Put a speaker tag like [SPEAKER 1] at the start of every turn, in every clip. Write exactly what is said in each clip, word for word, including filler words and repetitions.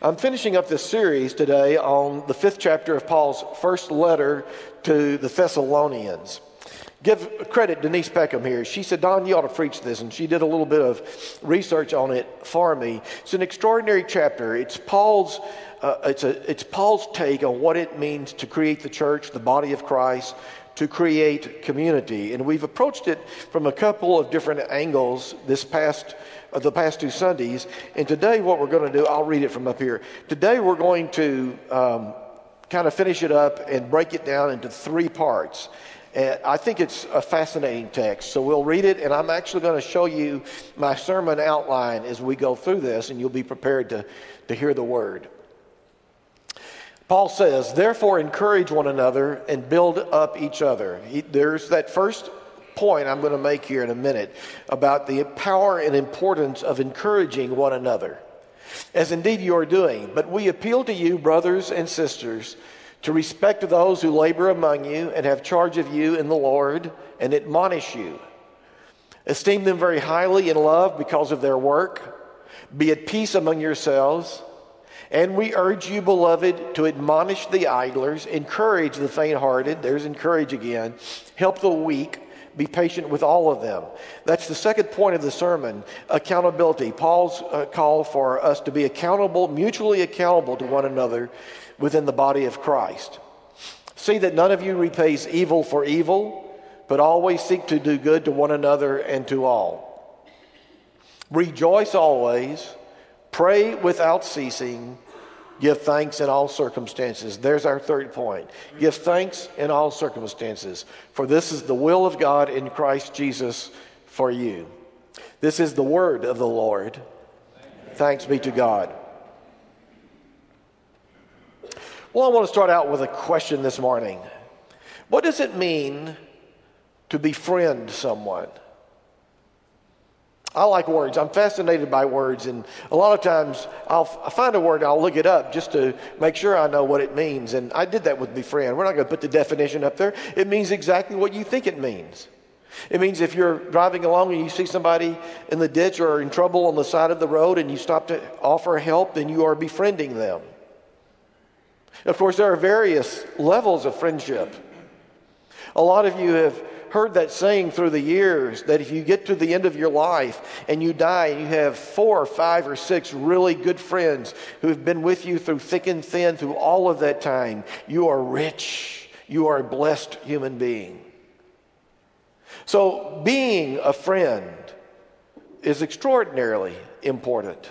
[SPEAKER 1] I'm finishing up this series today on the fifth chapter of Paul's first letter to the Thessalonians. Give credit to Denise Peckham here. She said, Don, you ought to preach this, and she did a little bit of research on it for me. It's an extraordinary chapter. It's Paul's, uh, it's, a, it's Paul's take on what it means to create the church, the body of Christ, to create community. And we've approached it from a couple of different angles this past uh, the past two Sundays. And today what we're going to do, I'll read it from up here. Today we're going to um, kind of finish it up and break it down into three parts. And I think it's a fascinating text. So we'll read it, and I'm actually going to show you my sermon outline as we go through this, and you'll be prepared to, to hear the word. Paul says, therefore encourage one another and build up each other. He, there's that first point I'm going to make here in a minute about the power and importance of encouraging one another, as indeed you are doing. But we appeal to you, brothers and sisters, to respect those who labor among you and have charge of you in the Lord and admonish you. Esteem them very highly in love because of their work. Be at peace among yourselves. And we urge you, beloved, to admonish the idlers, encourage the faint-hearted. There's encourage again. Help the weak. Be patient with all of them. That's the second point of the sermon, accountability. Paul's uh, call for us to be accountable, mutually accountable to one another within the body of Christ. See that none of you repays evil for evil, but always seek to do good to one another and to all. Rejoice always. Pray without ceasing. Give thanks in all circumstances. There's our third point. Give thanks in all circumstances, for this is the will of God in Christ Jesus for you. This is the word of the Lord. Thanks be to God. Well, I want to start out with a question this morning. What does it mean to befriend someone? I like words. I'm fascinated by words, and a lot of times I'll I find a word and I'll look it up just to make sure I know what it means. And I did that with befriend. We're not going to put the definition up there. It means exactly what you think it means. It means if you're driving along and you see somebody in the ditch or in trouble on the side of the road and you stop to offer help, then you are befriending them. Of course, there are various levels of friendship. A lot of you have heard that saying through the years that if you get to the end of your life and you die and you have four or five or six really good friends who have been with you through thick and thin through all of that time, you are rich. You are a blessed human being. So being a friend is extraordinarily important.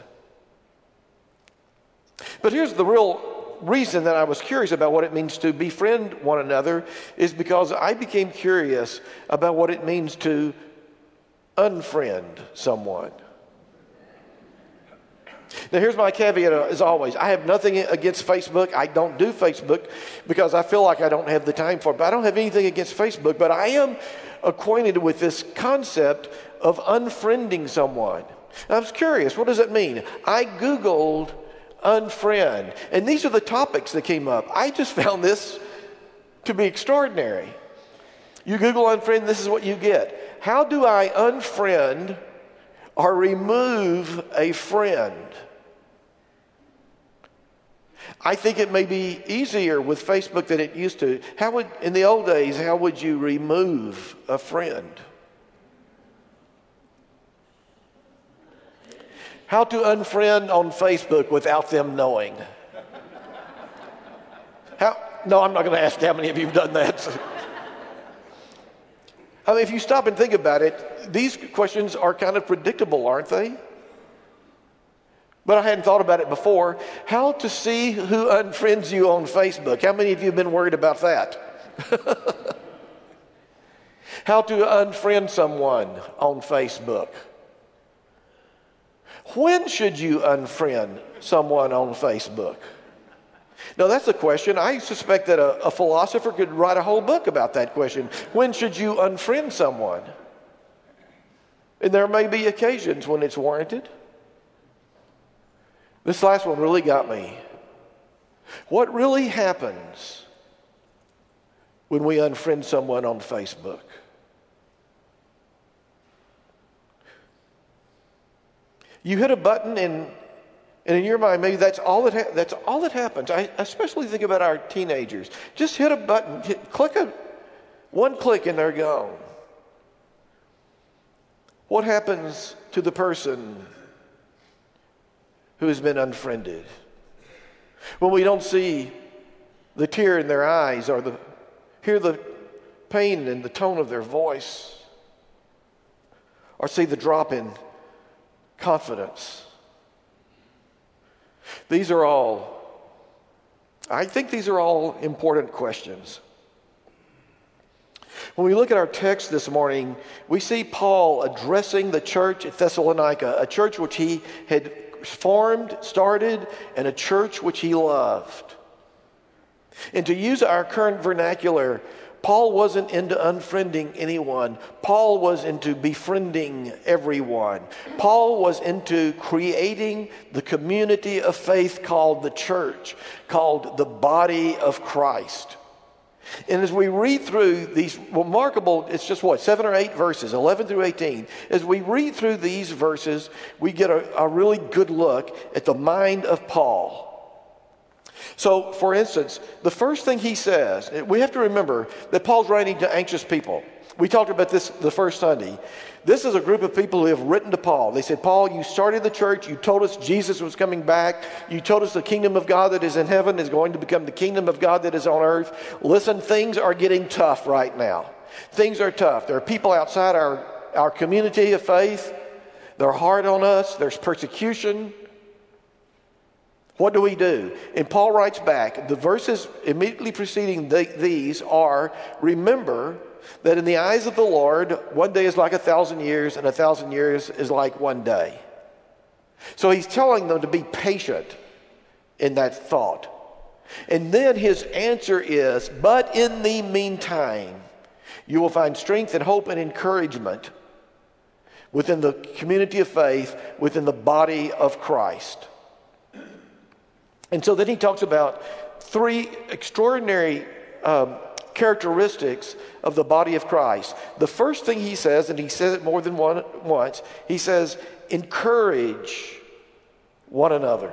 [SPEAKER 1] But here's the real reason that I was curious about what it means to befriend one another is because I became curious about what it means to unfriend someone. Now here's my caveat as always. I have nothing against Facebook. I don't do Facebook because I feel like I don't have the time for it. But I don't have anything against Facebook, but I am acquainted with this concept of unfriending someone. I was curious, what does it mean? I Googled unfriend. And these are the topics that came up. I just found this to be extraordinary. You Google unfriend, this is what you get. How do I unfriend or remove a friend? I think it may be easier with Facebook than it used to. How would, in the old days, how would you remove a friend? How to unfriend on Facebook without them knowing. How? No, I'm not going to ask how many of you have done that. I mean, if you stop and think about it, these questions are kind of predictable, aren't they? But I hadn't thought about it before. How to see who unfriends you on Facebook? How many of you have been worried about that? How to unfriend someone on Facebook? When should you unfriend someone on Facebook? Now, that's a question. I suspect that a, a philosopher could write a whole book about that question. When should you unfriend someone? And there may be occasions when it's warranted. This last one really got me. What really happens when we unfriend someone on Facebook? You hit a button and And in your mind, maybe that's all that ha- that's all that happens. I especially think about our teenagers. Just hit a button, hit, click a one click, and they're gone. What happens to the person who has been unfriended? When we don't see the tear in their eyes or the hear the pain in the tone of their voice or see the drop in confidence. These are all, I think these are all important questions. When we look at our text this morning, we see Paul addressing the church at Thessalonica, a church which he had formed, started, and a church which he loved. And to use our current vernacular, Paul wasn't into unfriending anyone. Paul was into befriending everyone. Paul was into creating the community of faith called the church, called the body of Christ. And as we read through these remarkable, it's just what, seven or eight verses, eleven through eighteen. As we read through these verses, we get a, a really good look at the mind of Paul. So, for instance, the first thing he says, we have to remember that Paul's writing to anxious people. We talked about this the first Sunday. This is a group of people who have written to Paul. They said, Paul, you started the church. You told us Jesus was coming back. You told us the kingdom of God that is in heaven is going to become the kingdom of God that is on earth. Listen, things are getting tough right now. Things are tough. There are people outside our, our community of faith. They're hard on us. There's persecution. What do we do? And Paul writes back, the verses immediately preceding the, these are, remember that in the eyes of the Lord, one day is like a thousand years, and a thousand years is like one day. So he's telling them to be patient in that thought. And then his answer is, but in the meantime, you will find strength and hope and encouragement within the community of faith, within the body of Christ. And so then he talks about three extraordinary um, characteristics of the body of Christ. The first thing he says, and he says it more than one once, he says, encourage one another.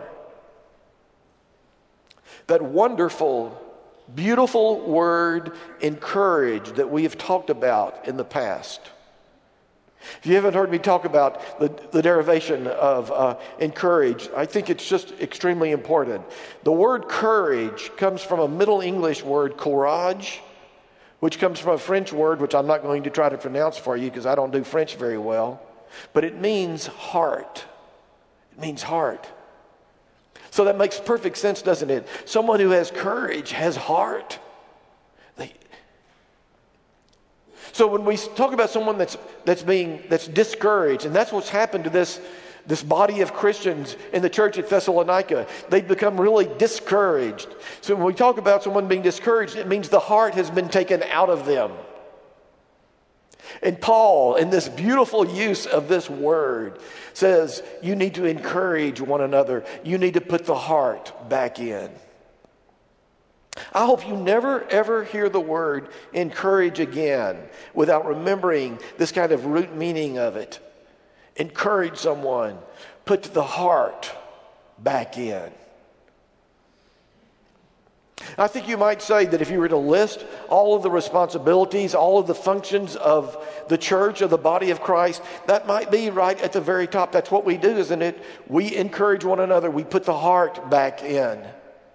[SPEAKER 1] That wonderful, beautiful word, encourage, that we have talked about in the past. If you haven't heard me talk about the, the derivation of uh, encourage, I think it's just extremely important. The word courage comes from a Middle English word, courage, which comes from a French word, which I'm not going to try to pronounce for you because I don't do French very well. But it means heart. It means heart. So that makes perfect sense, doesn't it? Someone who has courage has heart. They, So when we talk about someone that's that's being that's discouraged, and that's what's happened to this this body of Christians in the church at Thessalonica, they've become really discouraged. So when we talk about someone being discouraged, it means the heart has been taken out of them. And Paul, in this beautiful use of this word, says you need to encourage one another. You need to put the heart back in. I hope you never, ever hear the word encourage again without remembering this kind of root meaning of it. Encourage someone. Put the heart back in. I think you might say that if you were to list all of the responsibilities, all of the functions of the church, of the body of Christ, that might be right at the very top. That's what we do, isn't it? We encourage one another. We put the heart back in.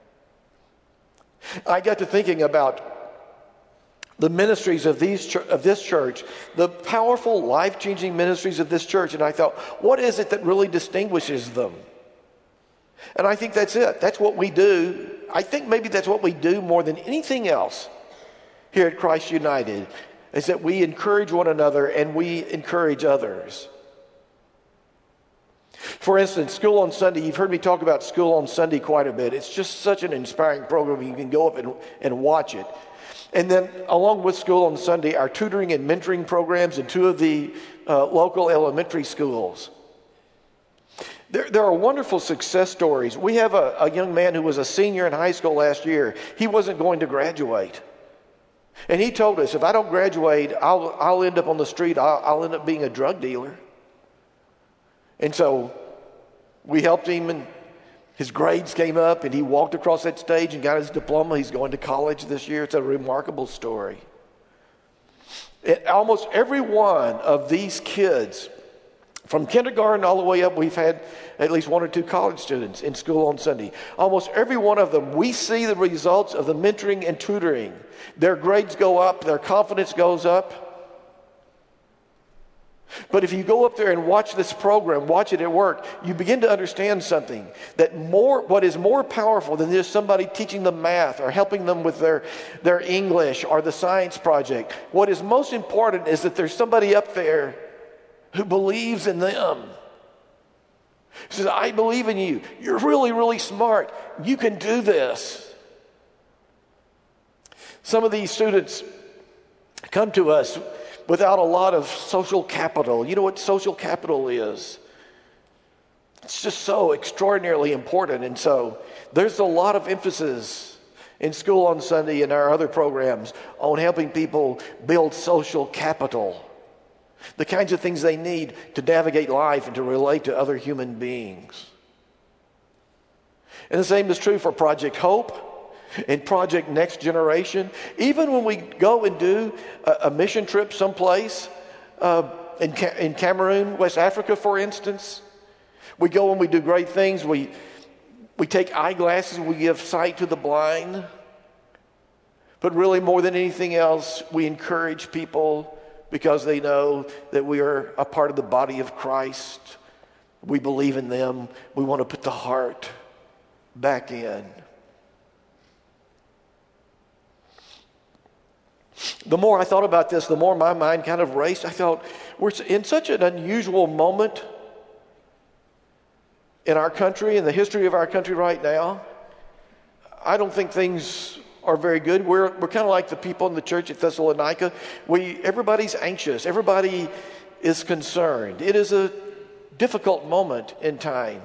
[SPEAKER 1] I got to thinking about the ministries of these of this church, the powerful, life-changing ministries of this church, and I thought, what is it that really distinguishes them? And I think that's it. That's what we do. I think maybe that's what we do more than anything else here at Christ United, is that we encourage one another and we encourage others. For instance, School on Sunday, you've heard me talk about School on Sunday quite a bit. It's just such an inspiring program. You can go up and, and watch it. And then along with School on Sunday, our tutoring and mentoring programs in two of the uh, local elementary schools. There, there are wonderful success stories. We have a, a young man who was a senior in high school last year. He wasn't going to graduate. And he told us, if I don't graduate, I'll, I'll end up on the street. I'll, I'll end up being a drug dealer. And so we helped him and His grades came up and he walked across that stage and got his diploma. He's going to college this year. It's a remarkable story. It, almost every one of these kids, from kindergarten all the way up, we've had at least one or two college students in school on Sunday. Almost every one of them, we see the results of the mentoring and tutoring. Their grades go up, their confidence goes up. But if you go up there and watch this program, watch it at work, you begin to understand something. That more, what is more powerful than just somebody teaching them math or helping them with their, their English or the science project, what is most important is that there's somebody up there who believes in them. He says, I believe in you. You're really, really smart. You can do this. Some of these students come to us without a lot of social capital. You know what social capital is? It's just so extraordinarily important. And so there's a lot of emphasis in School on Sunday and our other programs on helping people build social capital. The kinds of things they need to navigate life and to relate to other human beings. And the same is true for Project Hope and Project Next Generation. Even when we go and do a, a mission trip someplace, uh, in, Ca- in Cameroon, West Africa, for instance, we go and we do great things. We, we take eyeglasses, we give sight to the blind. But really, more than anything else, we encourage people because they know that we are a part of the body of Christ. We believe in them. We want to put the heart back in. The more I thought about this, the more my mind kind of raced. I thought, we're in such an unusual moment in our country, in the history of our country right now. I don't think things are very good. We're we're kind of like the people in the church at Thessalonica. We everybody's anxious. Everybody is concerned. It is a difficult moment in time.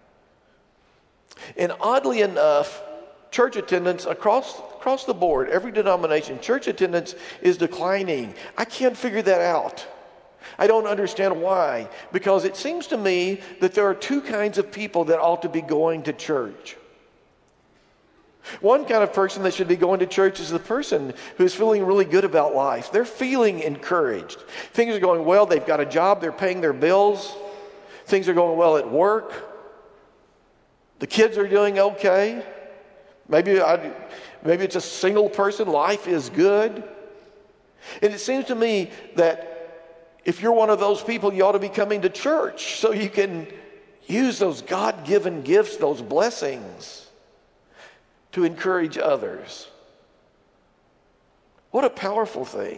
[SPEAKER 1] And oddly enough, church attendance across across the board, every denomination, church attendance is declining. I can't figure that out. I don't understand why. Because it seems to me that there are two kinds of people that ought to be going to church. One kind of person that should be going to church is the person who's feeling really good about life. They're feeling encouraged. Things are going well. They've got a job. They're paying their bills. Things are going well at work. The kids are doing okay. Maybe I, maybe it's a single person. Life is good. And it seems to me that if you're one of those people, you ought to be coming to church so you can use those God-given gifts, those blessings, to encourage others. What a powerful thing.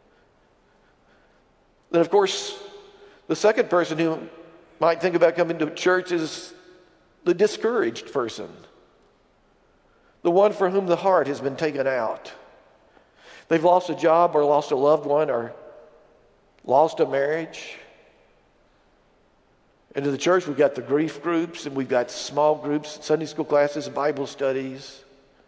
[SPEAKER 1] Then, of course, the second person who might think about coming to church is the discouraged person. The one for whom the heart has been taken out. They've lost a job or lost a loved one or lost a marriage. And in the church, we've got the grief groups, and we've got small groups, Sunday school classes, Bible studies.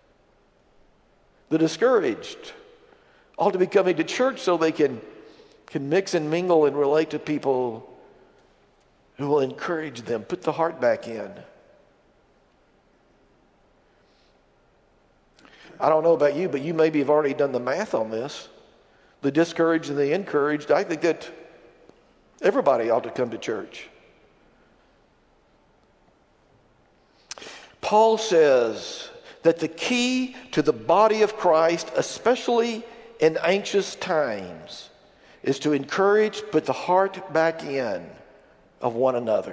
[SPEAKER 1] The discouraged ought to be coming to church so they can, can mix and mingle and relate to people who will encourage them, put the heart back in. I don't know about you, but you maybe have already done the math on this. The discouraged and the encouraged, I think that everybody ought to come to church. Paul says that the key to the body of Christ, especially in anxious times, is to encourage, put the heart back in of one another.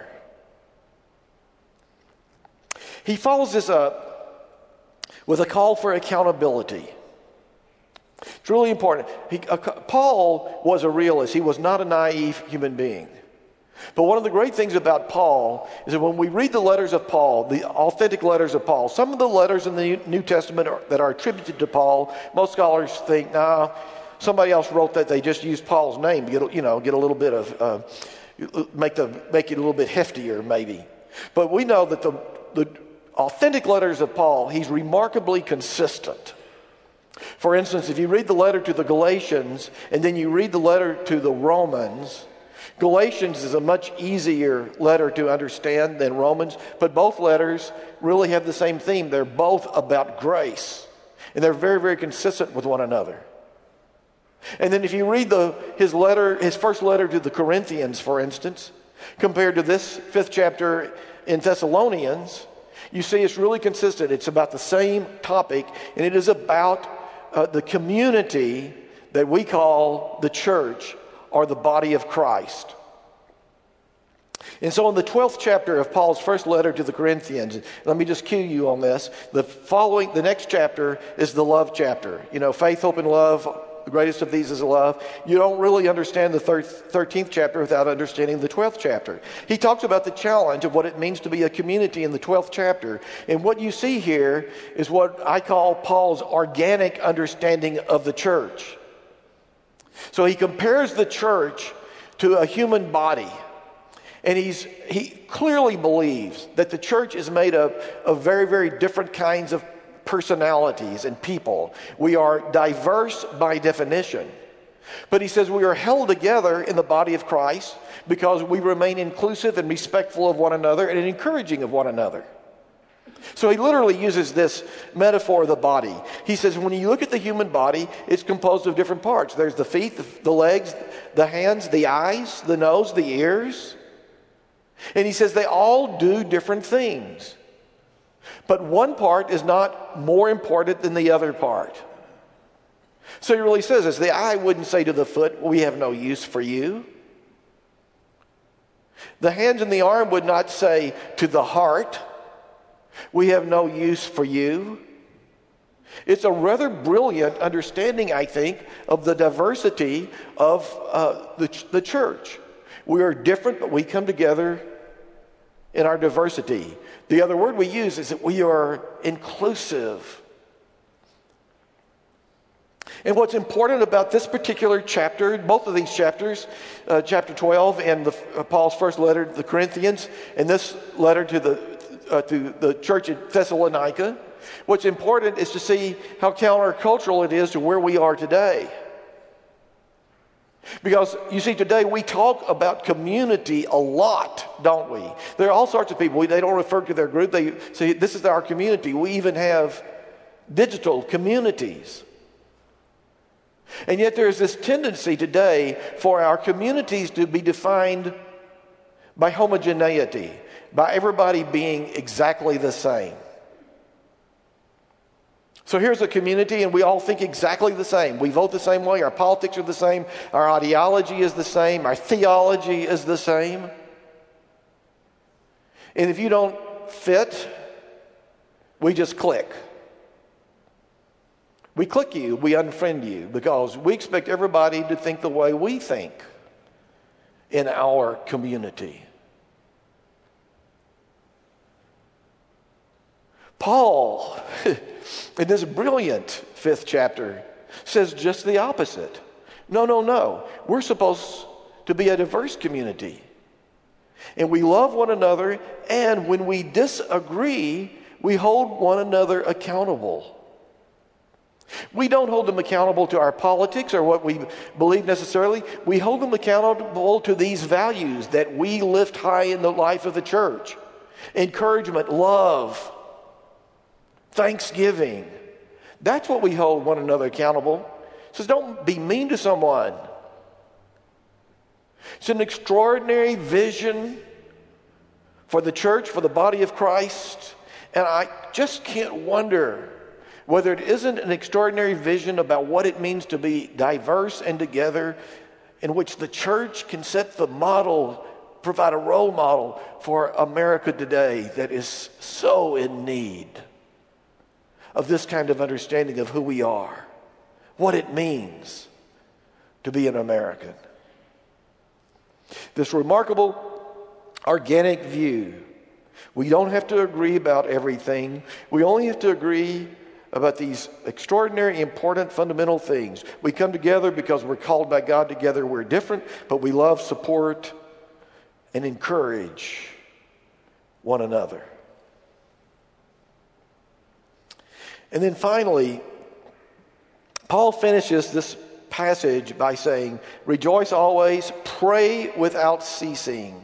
[SPEAKER 1] He follows this up with a call for accountability. It's really important. He, uh, Paul was a realist. He was not a naive human being. But one of the great things about Paul is that when we read the letters of Paul, the authentic letters of Paul, some of the letters in the New Testament are, that are attributed to Paul, most scholars think, nah, somebody else wrote that. They just used Paul's name to get, you know, get a little bit of, uh, make the make it a little bit heftier, maybe. But we know that the the authentic letters of Paul, he's remarkably consistent. For instance, if you read the letter to the Galatians and then you read the letter to the Romans, Galatians is a much easier letter to understand than Romans, but both letters really have the same theme. They're both about grace, and they're very, very consistent with one another. And then if you read the his letter, his first letter to the Corinthians, for instance, compared to this fifth chapter in Thessalonians, you see it's really consistent. It's about the same topic, and it is about uh, the community that we call the church, or the body of Christ. And so in the twelfth chapter of Paul's first letter to the Corinthians, let me just cue you on this. The following, the next chapter is the love chapter. You know, faith, hope, and love. The greatest of these is love. You don't really understand the thirteenth chapter without understanding the twelfth chapter. He talks about the challenge of what it means to be a community in the twelfth chapter. And what you see here is what I call Paul's organic understanding of the church. So he compares the church to a human body. And he's, he clearly believes that the church is made up of very, very different kinds of personalities and people. We are diverse by definition. But he says we are held together in the body of Christ because we remain inclusive and respectful of one another and encouraging of one another. So he literally uses this metaphor of the body. He says when you look at the human body, it's composed of different parts. There's the feet, the, the legs, the hands, the eyes, the nose, the ears. And he says they all do different things. But one part is not more important than the other part. So he really says this. The eye wouldn't say to the foot, we have no use for you. The hands and the arm would not say to the heart, we have no use for you. It's a rather brilliant understanding, I think, of the diversity of uh, the, ch- the church. We are different, but we come together in our diversity. The other word we use is that we are inclusive. And what's important about this particular chapter, both of these chapters, uh, chapter twelve and the, uh, Paul's first letter to the Corinthians, and this letter to the uh, to the church at Thessalonica, what's important is to see how countercultural it is to where we are today. Because, you see, today we talk about community a lot, don't we? There are all sorts of people. They don't refer to their group. They say, this is our community. We even have digital communities. And yet there's this tendency today for our communities to be defined by homogeneity, by everybody being exactly the same. So here's a community and we all think exactly the same. We vote the same way. Our politics are the same. Our ideology is the same. Our theology is the same. And if you don't fit, we just click. We click you, we unfriend you, because we expect everybody to think the way we think in our community. Paul, in this brilliant fifth chapter, says just the opposite. No, no, no. We're supposed to be a diverse community. And we love one another, and when we disagree, we hold one another accountable. We don't hold them accountable to our politics or what we believe necessarily. We hold them accountable to these values that we lift high in the life of the church. Encouragement, love, thanksgiving. That's what we hold one another accountable. It says don't be mean to someone. It's an extraordinary vision for the church, for the body of Christ. And I just can't wonder whether it isn't an extraordinary vision about what it means to be diverse and together, in which the church can set the model, provide a role model for America today that is so in need of this kind of understanding of who we are, what it means to be an American. This remarkable organic view. We don't have to agree about everything. We only have to agree about these extraordinary, important, fundamental things. We come together because we're called by God together. We're different, but we love, support, and encourage one another. And then finally, Paul finishes this passage by saying, rejoice always, pray without ceasing,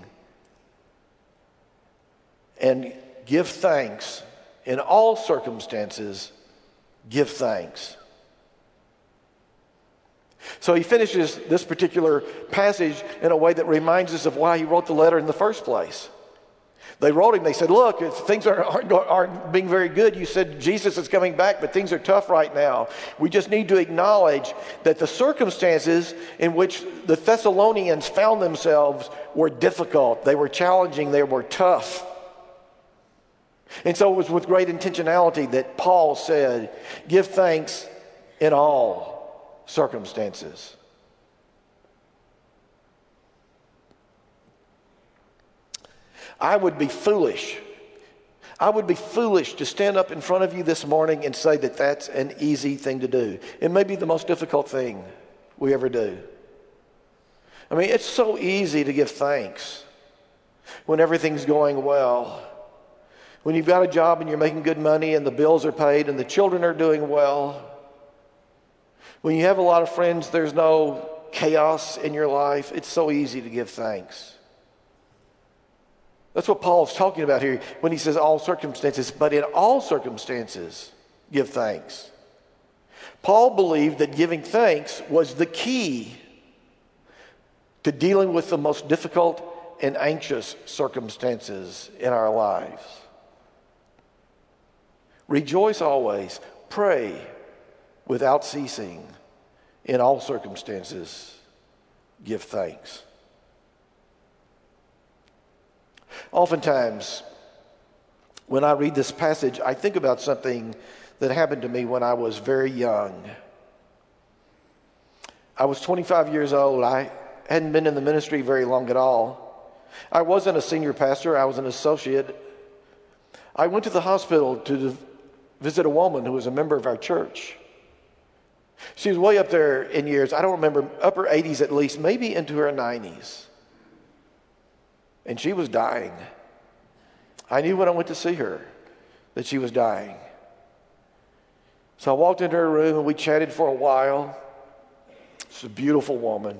[SPEAKER 1] and give thanks in all circumstances. Give thanks. So he finishes this particular passage in a way that reminds us of why he wrote the letter in the first place. They wrote him, they said, look, if things aren't, aren't, aren't being very good. You said Jesus is coming back, but things are tough right now. We just need to acknowledge that the circumstances in which the Thessalonians found themselves were difficult. They were challenging. They were tough. And so it was with great intentionality that Paul said, give thanks in all circumstances. I would be foolish. I would be foolish to stand up in front of you this morning and say that that's an easy thing to do. It may be the most difficult thing we ever do. I mean, it's so easy to give thanks when everything's going well. When you've got a job and you're making good money and the bills are paid and the children are doing well. When you have a lot of friends, there's no chaos in your life. It's so easy to give thanks. That's what Paul's talking about here when he says all circumstances, but in all circumstances, give thanks. Paul believed that giving thanks was the key to dealing with the most difficult and anxious circumstances in our lives. Rejoice always, pray without ceasing, in all circumstances, give thanks. Oftentimes, when I read this passage, I think about something that happened to me when I was very young. I was twenty-five years old. I hadn't been in the ministry very long at all. I wasn't a senior pastor. I was an associate. I went to the hospital to visit a woman who was a member of our church. She was way up there in years. I don't remember, upper eighties at least, maybe into her nineties. And she was dying. I knew when I went to see her that she was dying. So I walked into her room and we chatted for a while. She's a beautiful woman.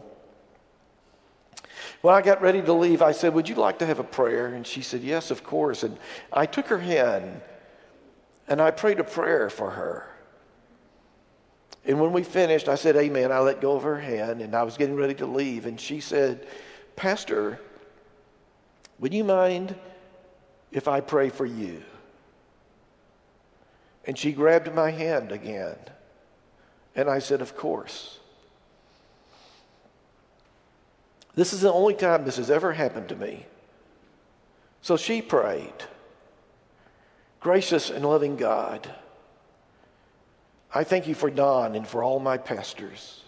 [SPEAKER 1] When I got ready to leave, I said, would you like to have a prayer? And she said, yes, of course. And I took her hand and I prayed a prayer for her. And when we finished, I said, amen. I let go of her hand and I was getting ready to leave. And she said, Pastor, would you mind if I pray for you? And she grabbed my hand again. And I said, of course. This is the only time this has ever happened to me. So she prayed. Gracious and loving God, I thank you for Don and for all my pastors.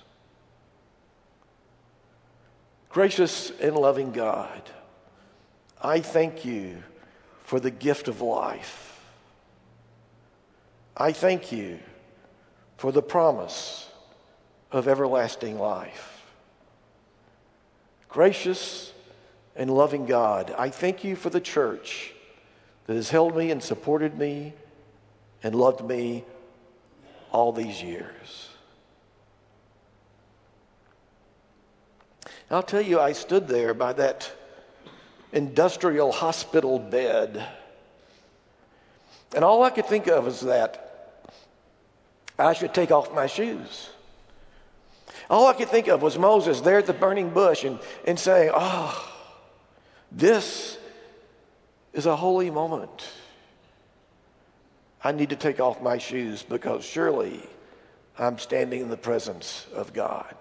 [SPEAKER 1] Gracious and loving God, I thank you for the gift of life. I thank you for the promise of everlasting life. Gracious and loving God, I thank you for the church that has held me and supported me and loved me all these years. I'll tell you, I stood there by that industrial hospital bed. And all I could think of was that I should take off my shoes. All I could think of was Moses there at the burning bush and, and saying, oh, this is a holy moment. I need to take off my shoes because surely I'm standing in the presence of God.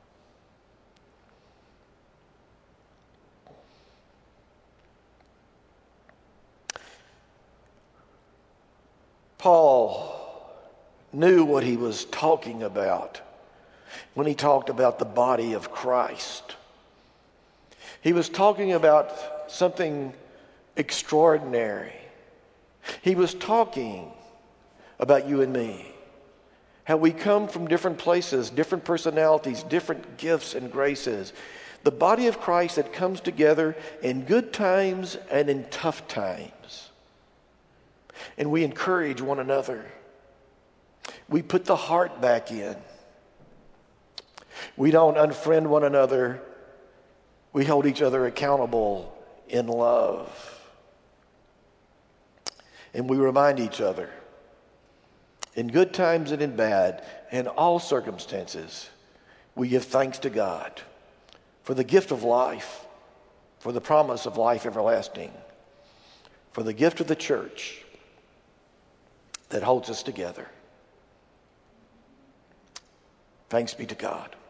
[SPEAKER 1] Paul knew what he was talking about when he talked about the body of Christ. He was talking about something extraordinary. He was talking about you and me, how we come from different places, different personalities, different gifts and graces. The body of Christ that comes together in good times and in tough times. And we encourage one another. We put the heart back in. We don't unfriend one another. We hold each other accountable in love. And we remind each other, in good times and in bad, in all circumstances, we give thanks to God for the gift of life, for the promise of life everlasting, for the gift of the church that holds us together. Thanks be to God.